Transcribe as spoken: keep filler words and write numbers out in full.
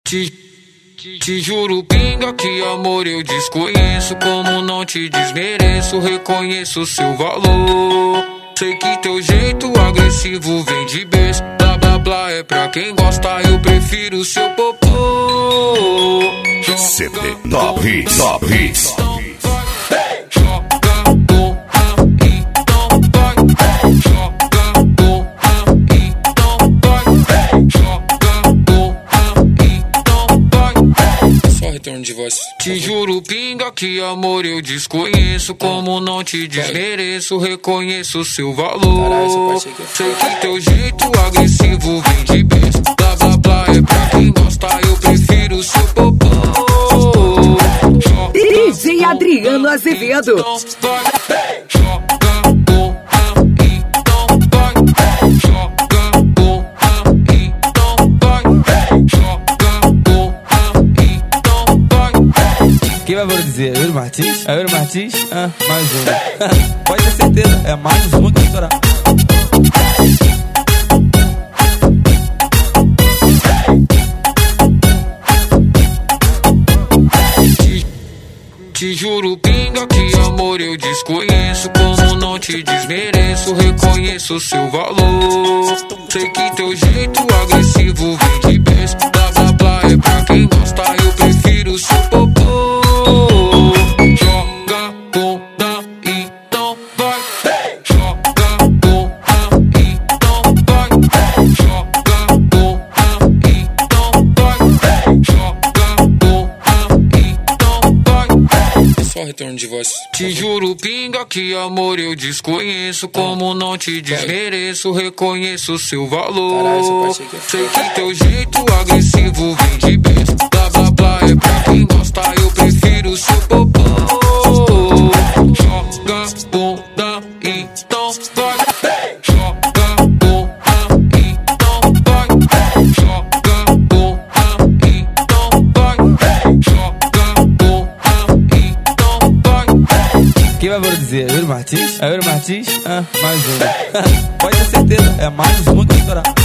Te, te juro, pinga, que amor eu desconheço. Como não te desmereço, reconheço seu valor. Sei que teu jeito agressivo vem de berço. Blá blá blá é pra quem gosta, eu prefiro seu popô. C D Top Hits, Top Hits. Retorno de voz. Te juro, pinga, que amor eu desconheço. Como não te desmereço, reconheço seu valor. Sei que teu jeito agressivo vem de berço. Blá blá blá é pra quem gosta, eu prefiro seu popô. D J Adriano Azevedo. Então vai, joga porra, então vai, joga porra, então vai, joga porra, então vai. Quem vai vou dizer? Euro Martins? É Euro Martins? Ah, mais um. Pode ter certeza, é mais um que estourar. Te juro, pinga, que amor eu desconheço. Como não te desmereço, reconheço seu valor. Sei que teu jeito agressivo vem de berço. Blá blá blá é pra quem gosta, eu prefiro seu popô. Joga porra, então vai. Joga porra, então vai. Joga porra, então vai. Joga porra, então vai. Só retorno de voz. Te juro, pinga, que amor eu desconheço. Como não te desmereço, reconheço seu valor. Sei que teu jeito agressivo vem de berço. Blá blá blá é pra quem gosta, eu prefiro seu popô. Joga porra, então vai. Joga porra, então vai. Joga porra, então vai. Joga porra, então vai. Quem vai vou dizer? Euro Martins? É Euro Martins? Ah, mais um. Pode ter certeza, é mais um que estourar.